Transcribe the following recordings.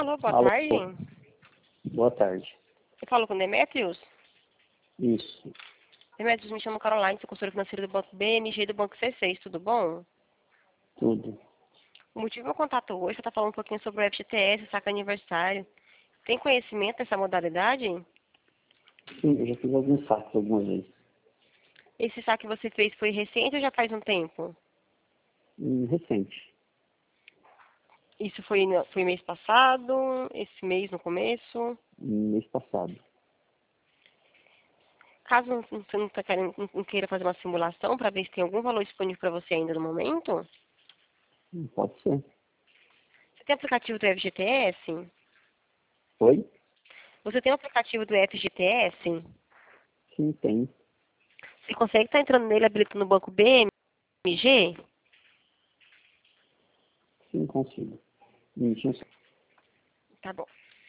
Alô, boa Alô. tarde. Boa tarde. Eu falo com Demetrios. Isso. Demetrios, me chamo Caroline, sou consultora financeira do Banco BMG e do Banco C6, tudo bom? Tudo. O motivo do meu contato hoje é estar falando um pouquinho sobre o FGTS, saque aniversário. Tem conhecimento dessa modalidade? Sim, eu já fiz alguns saques algumas vezes. Esse saque que você fez foi recente ou já faz um tempo? Recente. Isso foi mês passado, esse mês no começo? Mês passado. Caso você não queira fazer uma simulação para ver se tem algum valor disponível para você ainda no momento, Pode ser. você tem aplicativo do FGTS? Oi? Você tem o aplicativo do FGTS? Sim, tem. Você consegue estar entrando nele habilitando o banco BMG? Sim, consigo. Tinha Tá bom.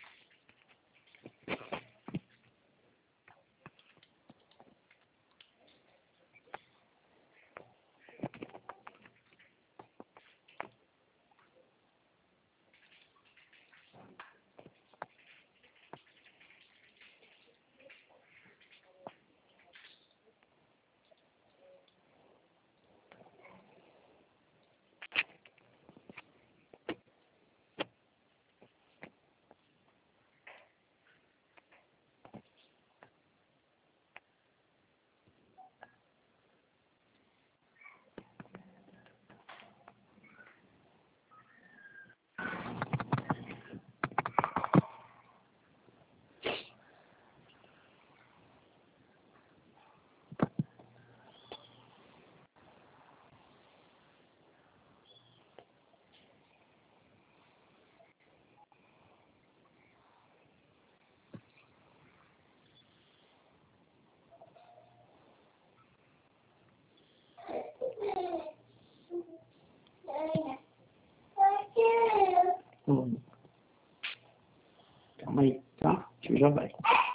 Calma aí, tá? O tio já vai.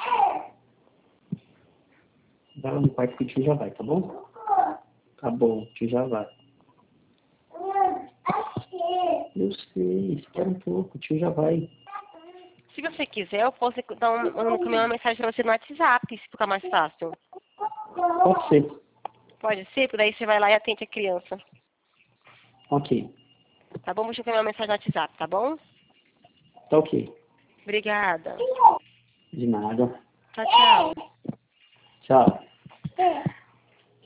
Vai lá no quarto que o tio já vai, tá bom? Tá bom, o tio já vai. Eu sei, espera um pouco, o tio já vai. Se você quiser, eu posso encaminhar uma mensagem para você no WhatsApp, se ficar mais fácil. Pode ser. Pode ser? Porque daí você vai lá e atende a criança. Ok. Tá bom? Vou te encaminhar uma mensagem no WhatsApp, tá bom? Tá ok. Obrigada. De nada. Tchau, tchau. Tchau.